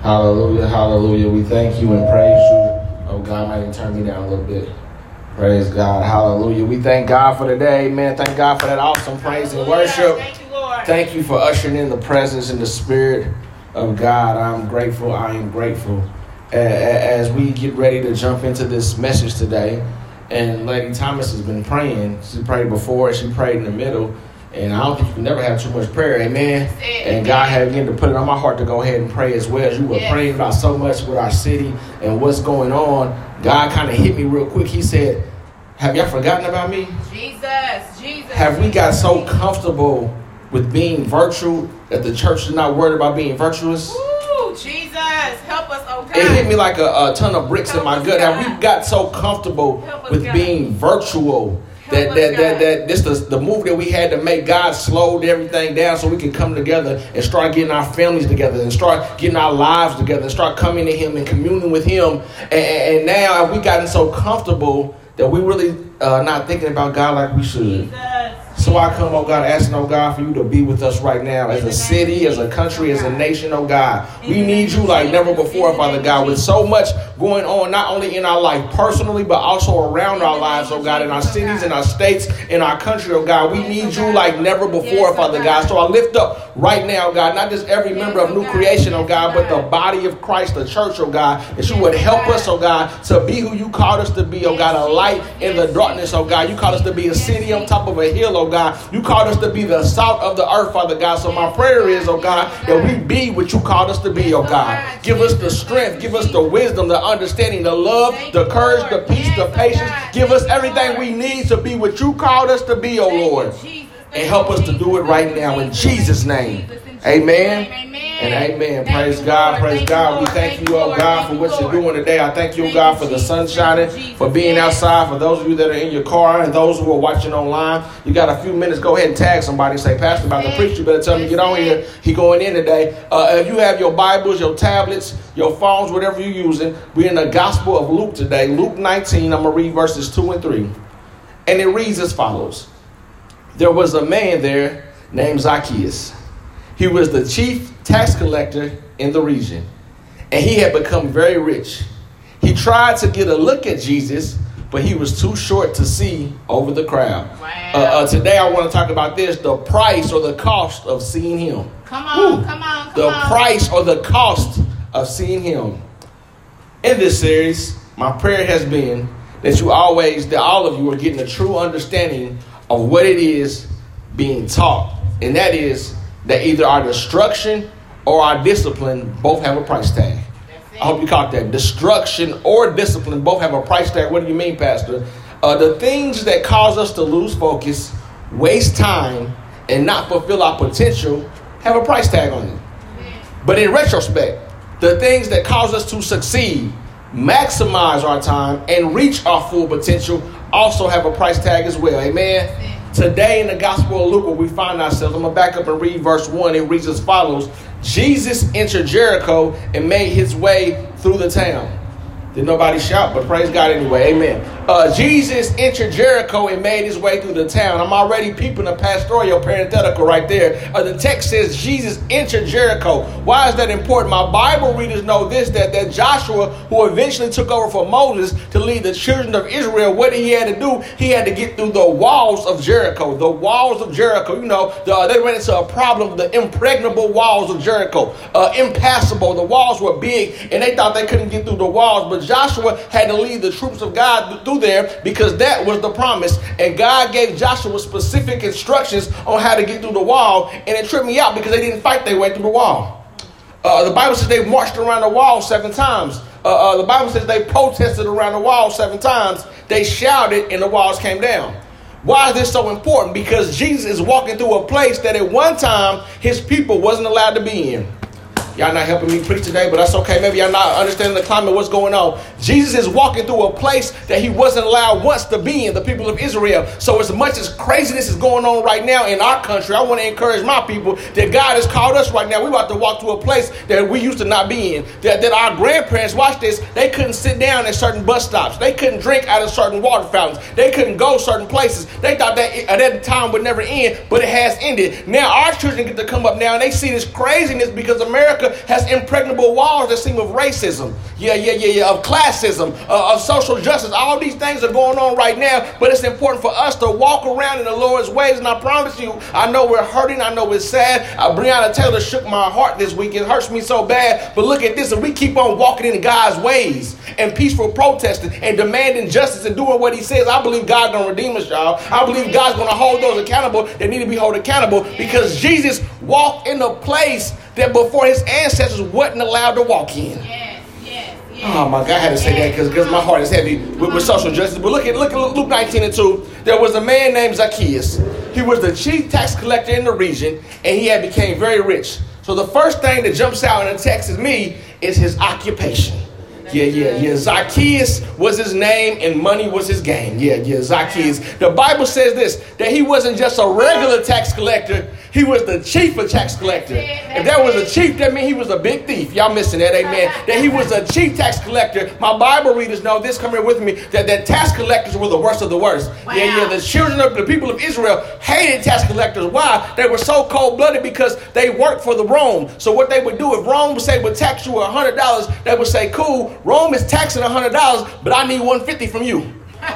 Hallelujah, hallelujah. We thank you and praise you. Oh, God, might even turn me down a little bit. Praise God, hallelujah. We thank God for today, man. Thank God for that awesome praise and worship. Thank you, Lord. Thank you for ushering in the presence and the spirit of God. I'm grateful. I am grateful. As we get ready to jump into this message today, and Lady Thomas has been praying. She prayed before, she prayed in the middle. And I don't think you can never have too much prayer, amen. And God had begun to put it on my heart to go ahead and pray as well. As you were praying about so much with our city and what's going on, God kind of hit me real quick. He said, have y'all forgotten about me? Jesus. Have we got so comfortable with being virtual that the church is not worried about being virtuous? Ooh, Jesus, help us, oh God. It hit me like a ton of bricks in my gut. Have we got so comfortable with being virtual that this the move that we had to make? God slowed everything down so we can come together and start getting our families together and start getting our lives together and start coming to Him and communing with Him. And now have we gotten so comfortable that we really not thinking about God like we should? So I come, oh God, asking, oh God, for you to be with us right now as a city, as a country, as a nation, oh God. We need you like never before, Father God, with so much going on, not only in our life personally, but also around our lives, oh God, in our cities, in our states, in our country, oh God. We need you like never before, Father God. So I lift up right now, God, not just every member of New Creation, oh God, but the body of Christ, the church, oh God, that you would help us, oh God, to be who you called us to be, oh God, a light in the darkness, oh God. You called us to be a city on top of a hill, oh God. You called us to be the salt of the earth, Father God. So my prayer is, oh God, that we be what you called us to be, oh God. Give us the strength, give us the wisdom, the understanding, the love, the courage, the peace, the patience. Give us everything we need to be what you called us to be, oh Lord. And help us to do it right now in Jesus' name. Amen. And amen. Praise God. Praise God. We thank you, oh God, for what you're doing today. I thank you, oh God, for the sun shining, for being outside, for those of you that are in your car and those who are watching online. You got a few minutes. Go ahead and tag somebody and say, Pastor, about to preach. You better tell me to get on here. He going in today. If you have your Bibles, your tablets, your phones, whatever you're using, we're in the Gospel of Luke today. Luke 19. I'm going to read verses 2 and 3. And it reads as follows. There was a man there named Zacchaeus. He was the chief tax collector in the region, and he had become very rich. He tried to get a look at Jesus, but he was too short to see over the crowd. Wow. Today I want to talk about this, the price or the cost of seeing him. Come on. The price or the cost of seeing him. In this series, my prayer has been that all of you are getting a true understanding of what it is being taught, and that is that either our destruction or our discipline both have a price tag. I hope you caught that. Destruction or discipline both have a price tag. What do you mean, Pastor? The things that cause us to lose focus, waste time, and not fulfill our potential have a price tag on them. But in retrospect, the things that cause us to succeed, maximize our time, and reach our full potential also have a price tag as well. Amen. Today in the Gospel of Luke, where we find ourselves, I'm going to back up and read verse 1. It reads as follows. Jesus entered Jericho and made his way through the town. Didn't nobody shout, but praise God anyway. Amen. Jesus entered Jericho and made his way through the town. I'm already peeping a pastoral parenthetical right there. The text says Jesus entered Jericho. Why is that important? My Bible readers know this, that Joshua, who eventually took over for Moses to lead the children of Israel, what he had to do, he had to get through the walls of Jericho. The walls of Jericho, they ran into a problem, the impregnable walls of Jericho. Impassable. The walls were big and they thought they couldn't get through the walls, but Joshua had to lead the troops of God through there because that was the promise. And God gave Joshua specific instructions on how to get through the wall. And it tripped me out because they didn't fight their way through the wall. The Bible says they marched around the wall 7 times. The Bible says they protested around the wall 7 times. They shouted and the walls came down. Why is this so important? Because Jesus is walking through a place that at one time his people wasn't allowed to be in. Y'all not helping me preach today, but that's okay. Maybe y'all not understanding the climate, what's going on. Jesus is walking through a place that he wasn't allowed once to be in, the people of Israel. So as much as craziness is going on right now in our country, I want to encourage my people that God has called us right now. We're about to walk to a place that we used to not be in. That our grandparents, watch this, they couldn't sit down at certain bus stops. They couldn't drink out of certain water fountains. They couldn't go certain places. They thought that at that time would never end, but it has ended. Now our children get to come up now and they see this craziness because America America has impregnable walls that seem of racism, of classism, of social justice. All these things are going on right now, but it's important for us to walk around in the Lord's ways. And I promise you, I know we're hurting. I know it's sad. Breonna Taylor shook my heart this week. It hurts me so bad. But look at this. If we keep on walking in God's ways and peaceful protesting and demanding justice and doing what he says, I believe God's going to redeem us, y'all. I believe God's going to hold those accountable that need to be held accountable, because Jesus walked in a place that before his ancestors wasn't allowed to walk in. Oh my God, I had to say that because my heart is heavy with social justice. But look at Luke 19:2. There was a man named Zacchaeus. He was the chief tax collector in the region, and he had became very rich. So the first thing that jumps out in the text is me is his occupation. Zacchaeus was his name and money was his game. Zacchaeus. The Bible says this, that he wasn't just a regular tax collector. He was the chief of tax collector. If that was a chief, that means he was a big thief. Y'all missing that, amen. That he was a chief tax collector. My Bible readers know this, come here with me, that tax collectors were the worst of the worst. Wow. The children of the people of Israel hated tax collectors. Why? They were so cold-blooded because they worked for the Rome. So what they would do, if Rome would say would tax you $100, they would say, cool, Rome is taxing $100, but I need $150 from you.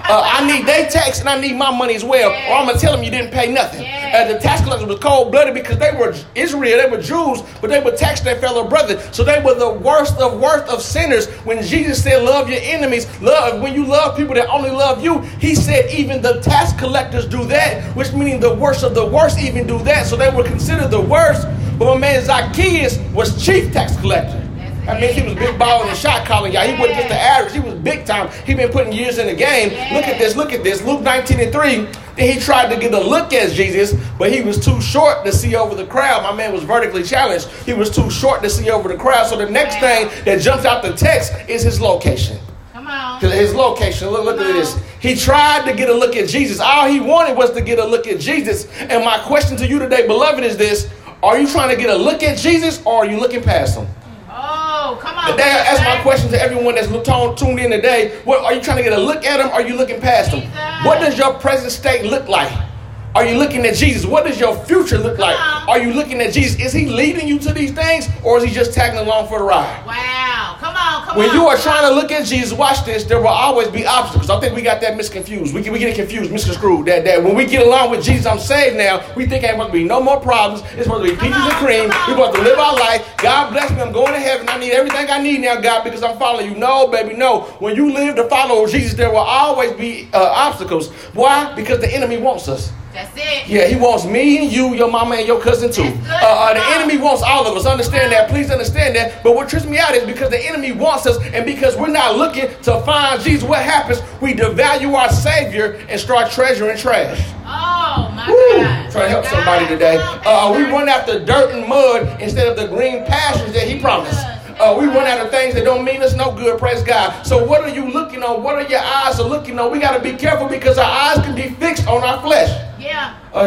I need their tax and I need my money as well, or I'm going to tell them you didn't pay nothing. The tax collectors were cold-blooded because they were Israel, they were Jews, but they would tax their fellow brother. So they were the worst of sinners. When Jesus said, love your enemies, when you love people that only love you, he said even the tax collectors do that, which meaning the worst of the worst even do that. So they were considered the worst. But my man Zacchaeus was chief tax collector. That means he was big ball in the shot calling, y'all. He wasn't just the average. He was big time. He been putting years in the game. Look at this. Luke 19:3. Then he tried to get a look at Jesus, but he was too short to see over the crowd. My man was vertically challenged. He was too short to see over the crowd. So the next thing that jumps out the text is his location. Come on. His location. Look at this. He tried to get a look at Jesus. All he wanted was to get a look at Jesus. And my question to you today, beloved, is this. Are you trying to get a look at Jesus, or are you looking past him? Oh, come on. That's my question to everyone that's tuned in today. What, are you trying to get a look at him, or are you looking past him? What does your present state look like? Are you looking at Jesus? What does your future look like? Are you looking at Jesus? Is he leading you to these things, or is he just tagging along for the ride? Wow. Come on. When you are trying to look at Jesus, watch this, there will always be obstacles. I think we got that misconfused. We get it confused, misconstrued. That when we get along with Jesus, I'm saved now, we think ain't going to be no more problems. It's supposed to be peaches and cream. We're supposed to live our life. God bless me. I'm going to heaven. I need everything I need now, God, because I'm following you. No, baby, no. When you live to follow Jesus, there will always be obstacles. Why? Because the enemy wants us. That's it. Yeah, he wants me and you, your mama and your cousin too. The enemy wants all of us. Understand that. Please understand that. But what trips me out is because the enemy wants us, and because we're not looking to find Jesus, what happens? We devalue our Savior and start treasuring trash. Oh, my God. Trying to help somebody today. We run after dirt and mud instead of the green pastures that he promised. We run out of things that don't mean us no good, praise God. So what are you looking on? What are your eyes are looking on? We got to be careful because our eyes can be fixed on our flesh. Yeah. Our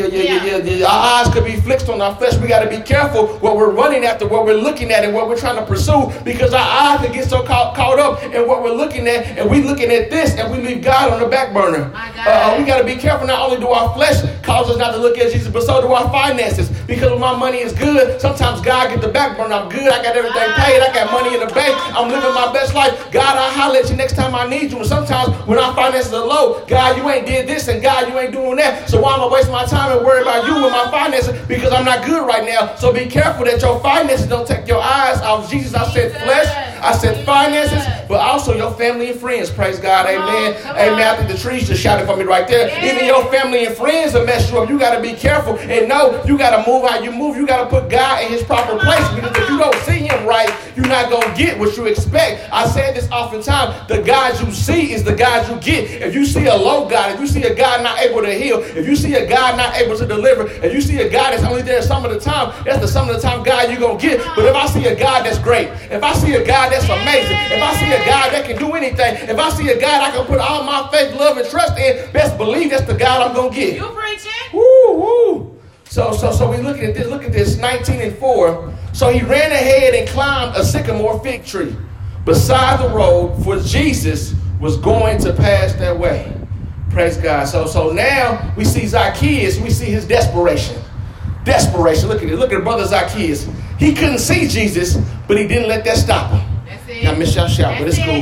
eyes could be fixed on our flesh. We got to be careful what we're running after, what we're looking at, and what we're trying to pursue, because our eyes can get so caught up in what we're looking at, and we looking at this, and we leave God on the back burner. We got to be careful. Not only do our flesh cause us not to look at Jesus, but so do our finances. Because when my money is good, sometimes God get the back burner. I'm good. I got everything paid. I got money in the bank. I'm living my best life. God, I'll holler at you next time I need you. And sometimes when our finances are low, God, you ain't did this, and God, you ain't doing that. So why am I wasting my time and worry about you and my finances? Because I'm not good right now. So be careful that your finances don't take your eyes off Jesus. I said flesh, I said finances, but also your family and friends. Praise God, amen. Amen. I think the trees just shouted for me right there. Even your family and friends will mess you up. You got to be careful and know you got to move how you move. You got to put God in his proper place, because if you don't see him right, you're not going to get what you expect. I said this oftentimes. The God you see is the God you get. If you see a low God, if you see a God not able to heal, if you see a God not able to deliver, if you see a God that's only there some of the time, that's the some of the time God you're going to get. But if I see a God that's great, if I see a God that's amazing, if I see a God that can do anything, if I see a God I can put all my faith, love, and trust in, best believe that's the God I'm going to get. You preaching? Woo, woo. So we look at this. Look at this, 19:4. So he ran ahead and climbed a sycamore fig tree beside the road, for Jesus was going to pass that way. Praise God. So now we see Zacchaeus. We see his desperation. Desperation. Look at it. Look at brother Zacchaeus. He couldn't see Jesus, but he didn't let that stop him. I miss y'all shout, but it's cool.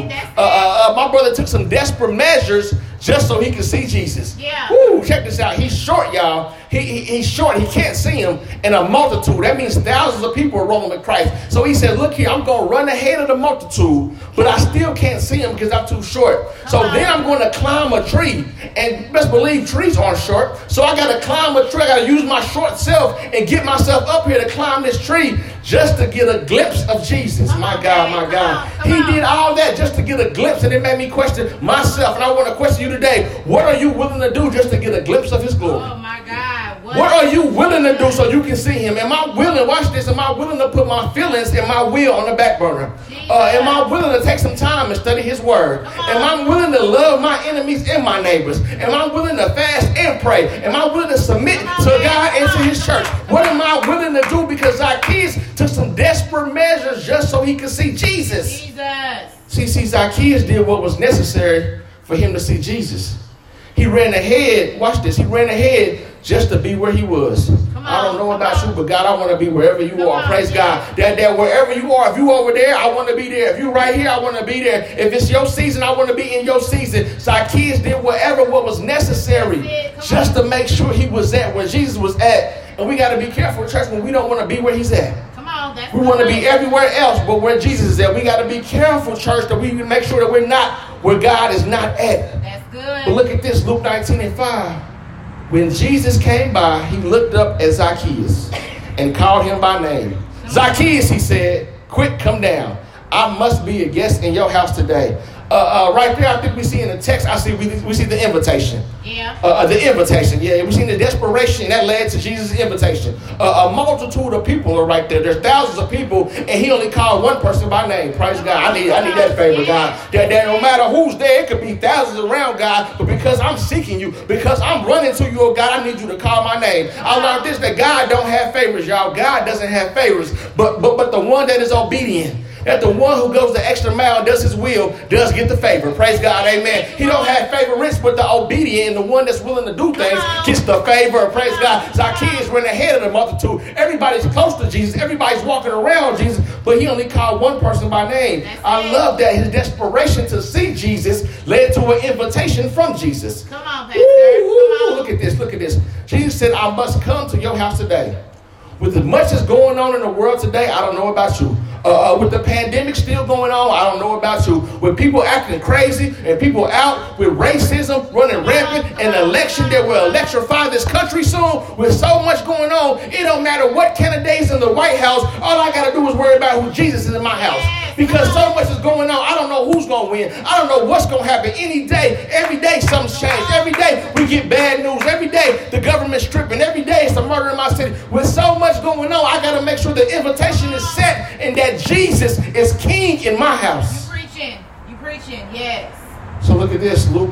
My brother took some desperate measures just so he could see Jesus. Yeah. Woo, check this out. He's short, y'all. He's short. He can't see him. And a multitude. That means thousands of people are rolling with Christ. So he said, look here, I'm going to run ahead of the multitude, but I still can't see him because I'm too short. So then I'm going to climb a tree. And best believe trees aren't short. So I got to climb a tree. I got to use my short self and get myself up here to climb this tree just to get a glimpse of Jesus. My God, my God. He did all that just to get a glimpse, and it made me question myself. And I want to question you today. What are you willing to do just to get a glimpse of his glory? Oh, my God. What are you willing to do so you can see him? Am I willing, watch this, am I willing to put my feelings and my will on the back burner? Am I willing to take some time and study his word? Am I willing to love my enemies and my neighbors? Am I willing to fast and pray? Am I willing to submit to God and to his church? What am I willing to do? Because Zacchaeus took some desperate measures just so he could see Jesus. See, Zacchaeus did what was necessary for him to see Jesus. He ran ahead, watch this, he ran ahead just to be where he was. I don't know about you, but God, I want to be wherever you are. Praise God. That wherever you are, if you over there, I want to be there. If you right here, I want to be there. If it's your season, I want to be in your season. Zacchaeus did what was necessary just to make sure he was at where Jesus was at. And we got to be careful, church, when we don't want to be where he's at. We want to be everywhere else but where Jesus is at. We got to be careful, church, that we make sure that we're not where God is not at. That's good. But look at this, Luke 19:5. When Jesus came by, he looked up at Zacchaeus and called him by name. Zacchaeus, he said, quick, come down. I must be a guest in your house today. Right there, I think we see in the text, we see the invitation. Yeah. The invitation, yeah. We see the desperation that led to Jesus' invitation. A multitude of people are right there. There's thousands of people, and he only called one person by name. Praise God. I need that favor, God. That no matter who's there, it could be thousands around, God, but because I'm seeking you, because I'm running to you, oh God, I need you to call my name. I learned this, that God don't have favors, y'all. God doesn't have favors, but the one that is obedient, that the one who goes the extra mile and does his will does get the favor. Praise God, amen. He don't have favorites, but the obedient and the one that's willing to do things gets the favor. Praise God. Zacchaeus ran ahead of the multitude. Everybody's close to Jesus. Everybody's walking around Jesus, but he only called one person by name. I love that his desperation to see Jesus led to an invitation from Jesus. Come on, Pastor. Come on. Look at this. Look at this. Jesus said, I must come to your house today. With as much as going on in the world today, I don't know about you. With the pandemic still going on, I don't know about you. With people acting crazy and people out with racism running rampant and an election that will electrify this country soon, with so much going on, it don't matter what candidates in the White House, all I got to do is worry about who Jesus is in my house. Because so much is going on, I don't know who's going to win. I don't know what's going to happen any day. Every day something's changed. Every day we get bad news. Every day the government's stripping. Every day it's a murder in my city. With so much going on, I got to make sure the invitation is set and that Jesus is king in my house. You preaching, yes. So look at this, Luke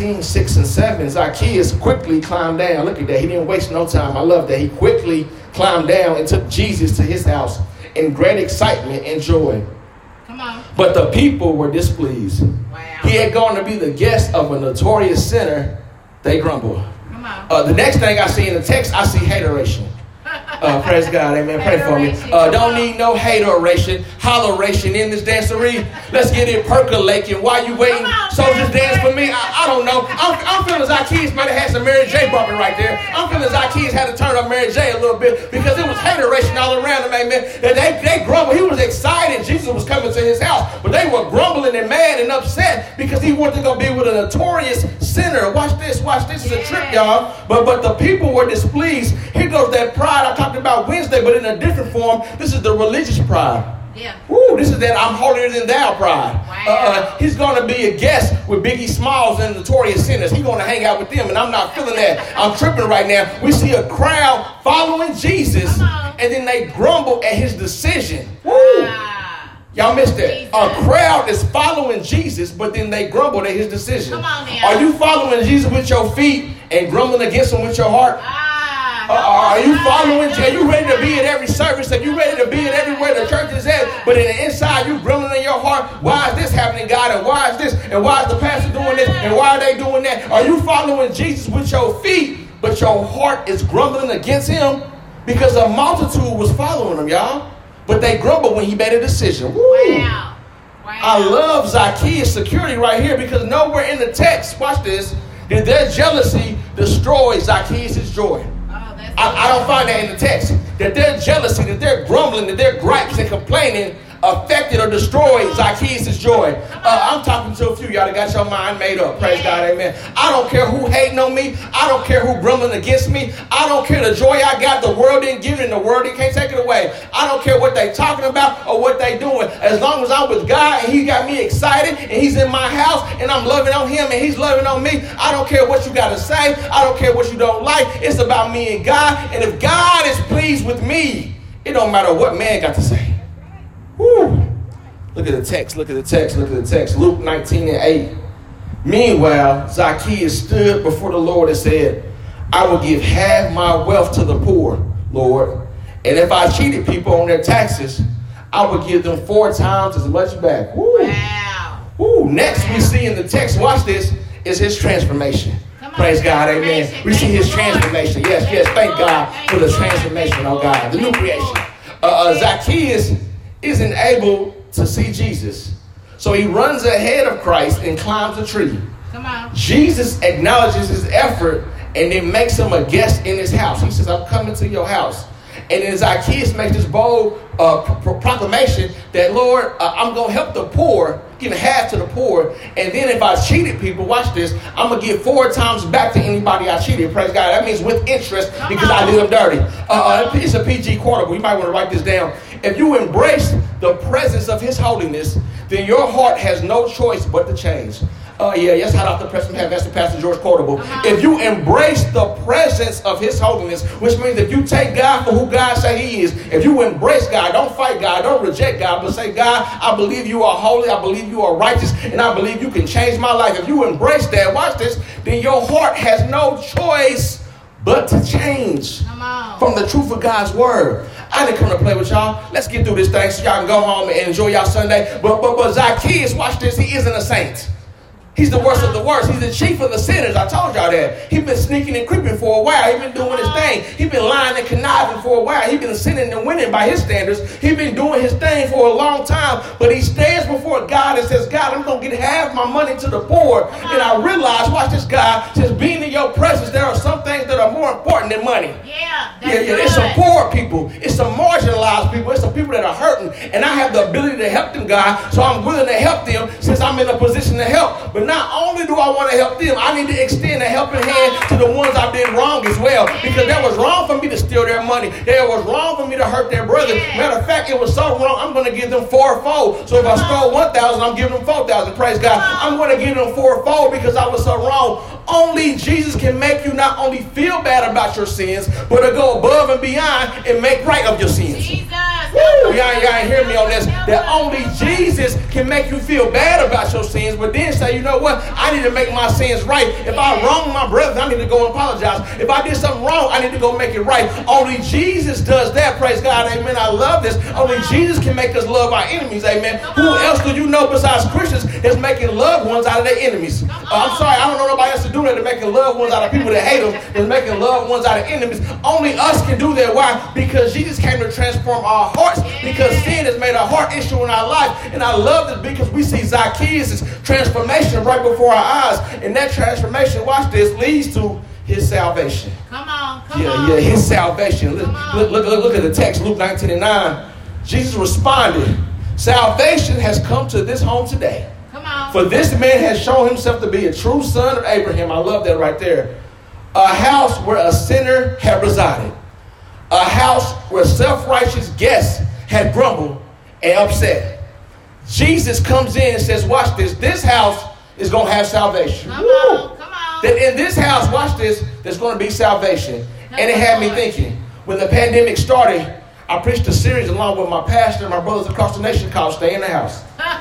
19:6-7. Zacchaeus quickly climbed down. Look at that. He didn't waste no time. I love that. He quickly climbed down and took Jesus to his house in great excitement and joy. Come on. But the people were displeased. Wow. He had gone to be the guest of a notorious sinner. They grumbled. Come on. The next thing I see in the text, I see hateration. Praise God, amen. Pray for me. Don't need no hateration, holleration in this dancery. Let's get it percolating. While you waiting, soldiers dance for me. I don't know. I'm feeling Zacchaeus might have had some Mary J bumping right there. I'm feeling Zacchaeus had to turn up Mary J a little bit because it was hateration all around him, amen. And they grumbled. He was excited Jesus was coming to his house, but they were grumbling and mad and upset because he wanted to go be with a notorious sinner. Watch this. This is a trip, y'all. But the people were displeased. Here goes that pride I talked about Wednesday, but in a different form. This is the religious pride. Yeah. Ooh, this is that I'm holier than thou pride. Wow. He's going to be a guest with Biggie Smalls and Notorious Sinners. He's going to hang out with them, and I'm not feeling that. I'm tripping right now. We see a crowd following Jesus, and then they grumble at his decision. Woo. Y'all missed that. Jesus. A crowd is following Jesus, but then they grumble at his decision. Come on now. Are you following Jesus with your feet and grumbling against him with your heart? Are you following? Are you ready to be at every service? Are you ready to be at everywhere the church is at? But in the inside, you grumbling in your heart. Why is this happening, God? And why is this? And why is the pastor doing this? And why are they doing that? Are you following Jesus with your feet, but your heart is grumbling against him? Because a multitude was following him, y'all. but they grumbled when he made a decision. Woo. Wow. Wow. I love Zacchaeus' security right here because nowhere in the text, watch this, did their jealousy destroy Zacchaeus' joy. Oh, that's I don't find that in the text. That their jealousy, that their grumbling, that their gripes and complaining affected or destroyed Zacchaeus' joy. I'm talking to a few y'all that got your mind made up. Praise God, amen. I don't care who hating on me. I don't care who grumbling against me. I don't care the joy I got. The world didn't give it and the world can't take it away. I don't care what they talking about or what they doing. As long as I'm with God and he got me excited and he's in my house and I'm loving on him and he's loving on me, I don't care what you got to say. I don't care what you don't like. It's about me and God. And if God is pleased with me, it don't matter what man got to say. Woo. Look at the text, look at the text, look at the text. Luke 19:8. Meanwhile, Zacchaeus stood before the Lord and said, I will give half my wealth to the poor, Lord. And if I cheated people on their taxes, I will give them 4 times as much back. Woo. Wow. Woo. Next we see in the text, watch this, is his transformation. Praise God, amen. We see his transformation. Yes, thank God for the transformation, oh God, the new creation. Zacchaeus isn't able to see Jesus. So he runs ahead of Christ and climbs a tree. Come on. Jesus acknowledges his effort and then makes him a guest in his house. He says, I'm coming to your house. And then Zacchaeus makes this bold proclamation that, Lord, I'm going to help the poor, give half to the poor. And then if I cheated people, watch this, I'm going to give 4 times back to anybody I cheated. Praise God. That means with interest because I did them dirty. It's a PG quotable. You might want to write this down. If you embrace the presence of his holiness, then your heart has no choice but to change. Yes, hot off the press from heaven. That's the Pastor George quotable. If you embrace the presence of his holiness, which means if you take God for who God say he is, if you embrace God, don't fight God, don't reject God, but say, God, I believe you are holy, I believe you are righteous, and I believe you can change my life. If you embrace that, watch this, then your heart has no choice but to change from the truth of God's word. I didn't come to play with y'all. Let's get through this thing so y'all can go home and enjoy y'all Sunday. But Zacchaeus, watch this, he isn't a saint. He's the worst of the worst. He's the chief of the sinners. I told y'all that. He's been sneaking and creeping for a while. He's been doing his thing. He's been lying and conniving for a while. He's been sinning and winning by his standards. He's been doing his thing for a long time. But he stands before God and says, God, I'm going to get half my money to the poor. And I realize, watch this, God, since being in your presence, there are some things that are more important than money. Yeah. It's some poor people. It's some marginalized people. It's some people that are hurting. And I have the ability to help them, God. So I'm willing to help them since I'm in a position to help. But not only do I want to help them, I need to extend a helping hand to the ones I did wrong as well. Because that was wrong for me to steal their money. That was wrong for me to hurt their brother. Matter of fact, it was so wrong, I'm going to give them 4-fold. So if I stole 1,000, I'm giving them 4,000. Praise God. I'm going to give them 4-fold because I was so wrong. Only Jesus can make you not only feel bad about your sins, but to go above and beyond and make right of your sins. Woo, y'all ain't hear me on this. That only Jesus can make you feel bad about your sins, but then say, you know what? I need to make my sins right. If I wronged my brother, I need to go and apologize. If I did something wrong, I need to go make it right. Only Jesus does that. Praise God. Amen. I love this. Only Jesus can make us love our enemies. Amen. Who else do you know besides Christians is making loved ones out of their enemies? I'm sorry. I don't know nobody else to do that. They're making loved ones out of people that hate them. They're making loved ones out of enemies. Only us can do that. Why? Because Jesus came to transform our hearts. Because sin has made a heart issue in our life. And I love this because we see Zacchaeus' transformation right before our eyes. And that transformation, watch this, leads to his salvation. Come on. His salvation. Look at the text, Luke 19:9. Jesus responded, salvation has come to this home today. Come on. For this man has shown himself to be a true son of Abraham. I love that right there. A house where a sinner had resided. A house where self-righteous guests had grumbled and upset. Jesus comes in and says, watch this. This house is going to have salvation. Come on. That in this house, watch this, there's going to be salvation. And it had me thinking, when the pandemic started, I preached a series along with my pastor and my brothers across the nation called Stay in the House.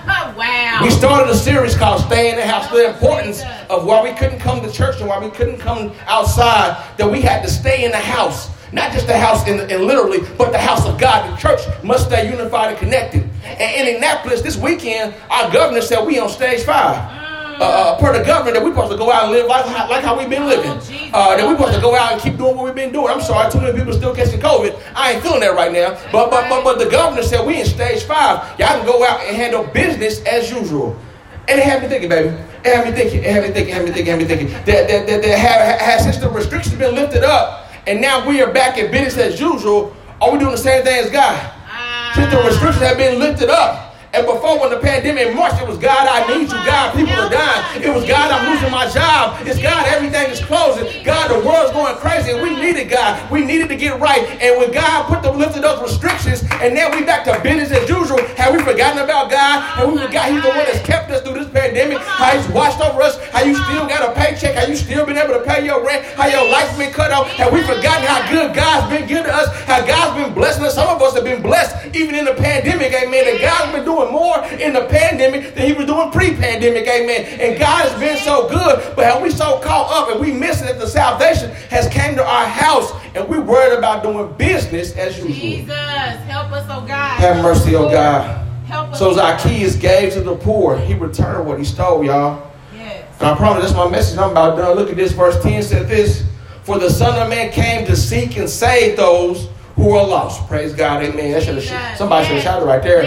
Wow. We started a series called Stay in the House, the importance of why we couldn't come to church and why we couldn't come outside, that we had to stay in the house. Not just the house in literally, but the house of God. The church must stay unified and connected. And in Indianapolis this weekend, our governor said we on stage 5. per the government, that we're supposed to go out and live like how we've been living. That we're supposed to go out and keep doing what we've been doing. I'm sorry, too many people still catching COVID. I ain't feeling that right now. But the governor said we in stage 5. Y'all can go out and handle business as usual. And it had me thinking, baby. It had me thinking. That has since the restrictions been lifted up, and now we are back in business as usual, are we doing the same thing as God? Since the restrictions have been lifted up. And before, when the pandemic in March, it was God, I need you. God, people are dying. It was God, I'm losing my job. It's God, everything is closing. God, the world's going crazy. And we needed God. We needed to get right. And when God lifted those restrictions, and now we back to business as usual, have we forgotten about God? Have we forgot He's the one that's kept us through this pandemic? How He's watched over us? How you still got a paycheck? How you still been able to pay your rent? How your life's been cut off? Have we forgotten how good God's been good to us? How God's been blessing us? Some of us have been blessed even in the pandemic, amen. And God's been doing more in the pandemic than He was doing pre-pandemic, amen. And God has been so good, but have we so caught up and we missing that the salvation has came to our house and we worried about doing business as usual. Jesus, help us, oh God. Have mercy, oh God. Help us. So Zacchaeus gave to the poor. He returned what he stole, y'all. Yes. And I promise that's my message. I'm about done. Look at this. Verse 10 said this. For the Son of Man came to seek and save those who are lost. Praise God, amen. Somebody should have shouted right there.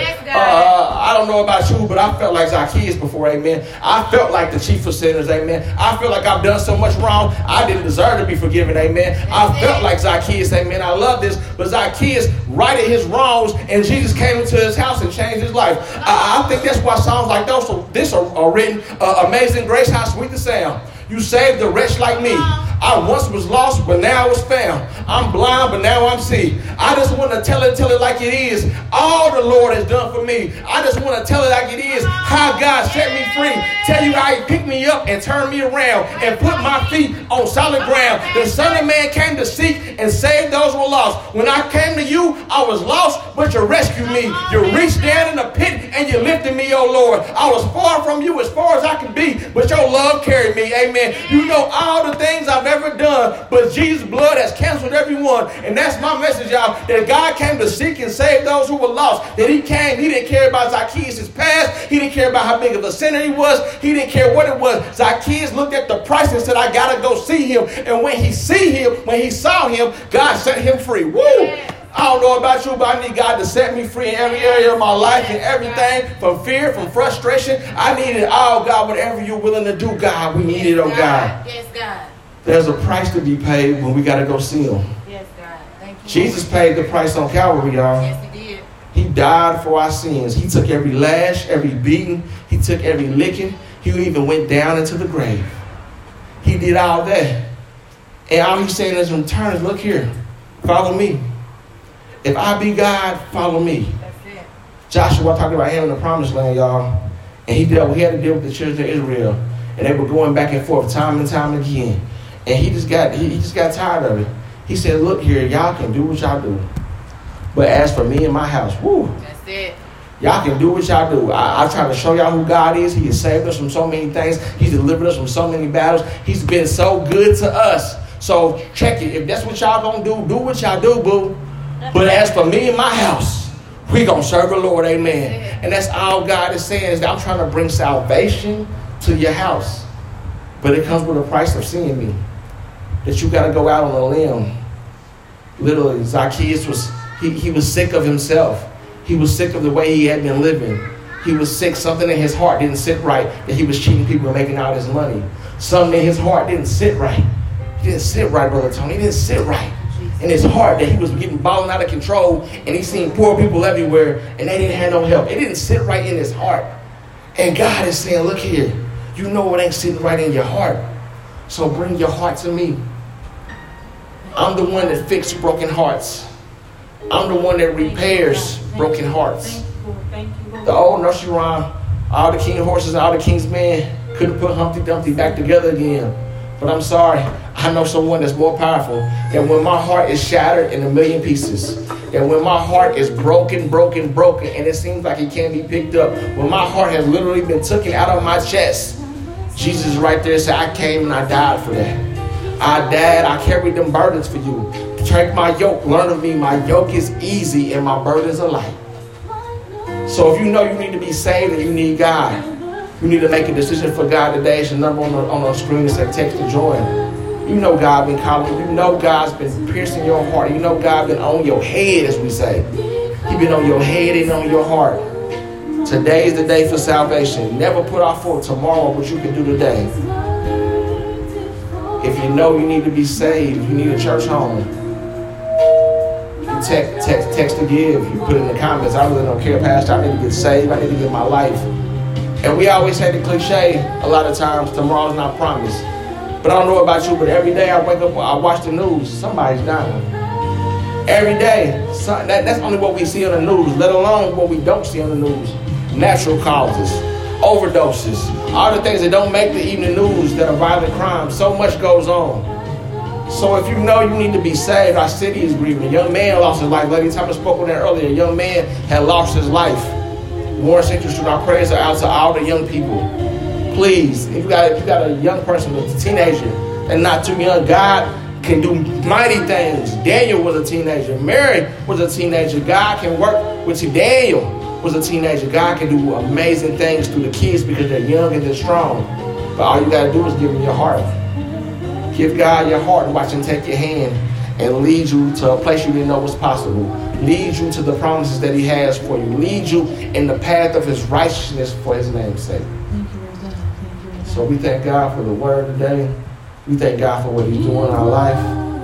I don't know about you, but I felt like Zacchaeus before, amen. I felt like the chief of sinners, amen. I feel like I've done so much wrong, I didn't deserve to be forgiven, amen. I felt like Zacchaeus, amen. I love this, but Zacchaeus righted his wrongs, and Jesus came into his house and changed his life. I think that's why songs like this are written. Amazing Grace, how sweet the sound. You saved a wretch like me. I once was lost, but now I was found. I'm blind, but now I'm see. I just want to tell it like it is. All the Lord has done for me. I just want to tell it like it is. How God set me free. Tell you how He picked me up and turned me around and put my feet on solid ground. The Son of Man came to seek and save those who were lost. When I came to you, I was lost, but you rescued me. You reached down in the pit and you lifted me, oh Lord. I was far from you as far as I can be, but your love carried me. Amen. You know all the things I've ever done, but Jesus' blood has canceled every one. And that's my message, y'all, that God came to seek and save those who were lost. That He came, He didn't care about Zacchaeus' past. He didn't care about how big of a sinner he was. He didn't care what it was. Zacchaeus looked at the price and said, I gotta go see Him. And when he saw him, God set him free. Woo! I don't know about you, but I need God to set me free in every area of my life and everything, from fear, from frustration. I need it all, God. Whatever you're willing to do, God, we need it, oh God. Yes, God. There's a price to be paid when we got to go see Him. Yes, God. Thank you. Jesus paid the price on Calvary, y'all. Yes, He did. He died for our sins. He took every lash, every beating. He took every licking. He even went down into the grave. He did all that. And all He's saying is, in return, look here, follow me. If I be God, follow me. That's it. Joshua talking about him in the promised land, y'all. And he had to deal with the children of Israel. And they were going back and forth time and time again. And he just got tired of it. He said, look here, y'all can do what y'all do. But as for me and my house, whoo. That's it. Y'all can do what y'all do. I try to show y'all who God is. He has saved us from so many things. He's delivered us from so many battles. He's been so good to us. So check it. If that's what y'all gonna do what y'all do, boo. But as for me and my house, we gonna serve the Lord, amen. And that's all God is saying, is that I'm trying to bring salvation to your house. But it comes with a price of seeing me. That you got to go out on a limb. Literally, Zacchaeus was sick of himself. He was sick of the way he had been living. He was sick. Something in his heart didn't sit right. That he was cheating people and making out his money. Something in his heart didn't sit right. He didn't sit right, Brother Tony. He didn't sit right. In his heart, that he was getting balling out of control, and he seen poor people everywhere, and they didn't have no help. It didn't sit right in his heart. And God is saying, look here, you know it ain't sitting right in your heart. So bring your heart to me. I'm the one that fixes broken hearts. I'm the one that repairs broken hearts. The old nursery rhyme, all the king's horses and all the king's men couldn't put Humpty Dumpty back together again. But I'm sorry, I know someone that's more powerful. That when my heart is shattered in a million pieces, that when my heart is broken, and it seems like it can't be picked up, when my heart has literally been taken out of my chest, Jesus is right there and said, I came and I died for that. I died, I carried them burdens for you. Take my yoke, learn of me, my yoke is easy and my burdens are light. So if you know you need to be saved and you need God, You need to make a decision for God today. It's your number on the screen that says text to join. You know God been calling you. You know God's been piercing your heart. You know God been on your head, as we say. He been on your head and on your heart. Today is the day for salvation. Never put off for tomorrow what you can do today. If you know you need to be saved, you need a church home. You text to give. You put in the comments, I really don't care, Pastor. I need to get saved. I need to get my life. And we always say the cliche a lot of times, tomorrow's not promised. But I don't know about you, but every day I wake up, I watch the news, somebody's dying. Every day. That's only what we see on the news, let alone what we don't see on the news. Natural causes, overdoses, all the things that don't make the evening news that are violent crimes. So much goes on. So if you know you need to be saved, our city is grieving. A young man lost his life. Lady Thomas spoke on that earlier. A young man had lost his life. Warren Central Street, our prayers are out to all the young people. Please, if you got a young person, a teenager, and not too young, God can do mighty things. Daniel was a teenager. Mary was a teenager. God can work with you. Daniel was a teenager. God can do amazing things through the kids because they're young and they're strong. But all you got to do is give him your heart. Give God your heart and watch him take your hand and lead you to a place you didn't know was possible. Lead you to the promises that he has for you. Lead you in the path of his righteousness for his name's sake. So we thank God for the word today. We thank God for what he's doing in our life.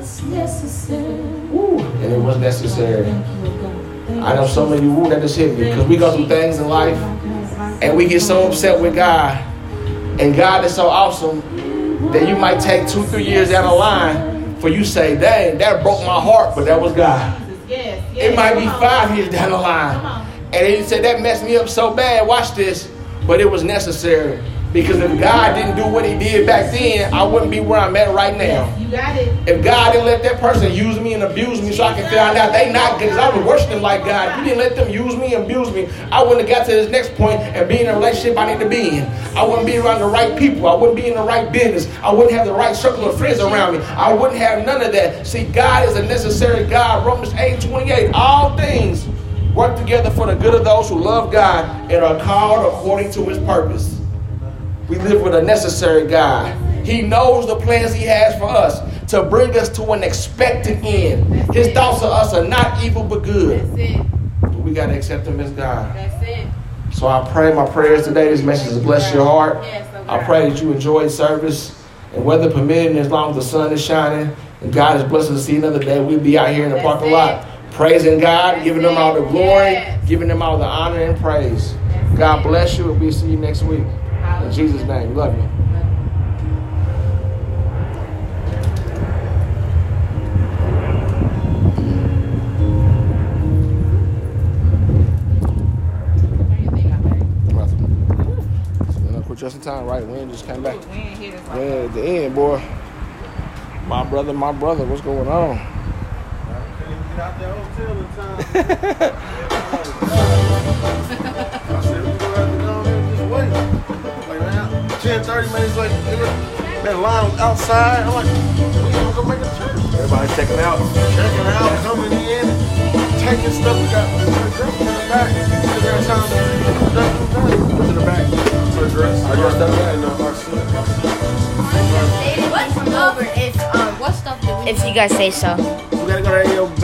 Woo, and it was necessary. I know some of you, that just hit me. Because we go through things in life and we get so upset with God. And God is so awesome that you might take 2-3 years down the line for you say, dang, that broke my heart, but that was God. It might be 5 years down the line. And then you say, that messed me up so bad. Watch this. But it was necessary. Because if God didn't do what he did back then, I wouldn't be where I'm at right now. You got it. If God didn't let that person use me and abuse me so I can find out they not good, because I was worshiping like God. If you didn't let them use me and abuse me, I wouldn't have got to this next point and be in a relationship I need to be in. I wouldn't be around the right people. I wouldn't be in the right business. I wouldn't have the right circle of friends around me. I wouldn't have none of that. See, God is a necessary God. Romans 8:28. All things work together for the good of those who love God and are called according to his purpose. We live with a necessary God. He knows the plans he has for us to bring us to an expected end. His thoughts of us are not evil but good. That's it. But we got to accept him as God. That's it. So I pray my prayers today, this message has blessed your heart. Yes, I pray that you enjoyed service. And weather permitting, as long as the sun is shining and God is blessed to see another day, we'll be out here in the parking lot praising God, giving him all the glory, giving him all the honor and praise. God bless you, and we'll see you next week. In Jesus' name, love you. Quit just in time, right? Wind just came back. Wind at the end, boy. My brother, what's going on? Get out that hotel in time. I said, we go out there down there and just wait. Like now, 10:30 minutes, like, that line was outside. I'm like, we gonna go make a church. Everybody's checking out. Checking out, coming in, taking stuff. We got the dress in the back. Every time go to the back for the dress. I dressed up that. What's over if what stuff do we if you guys say so? We gotta go to AO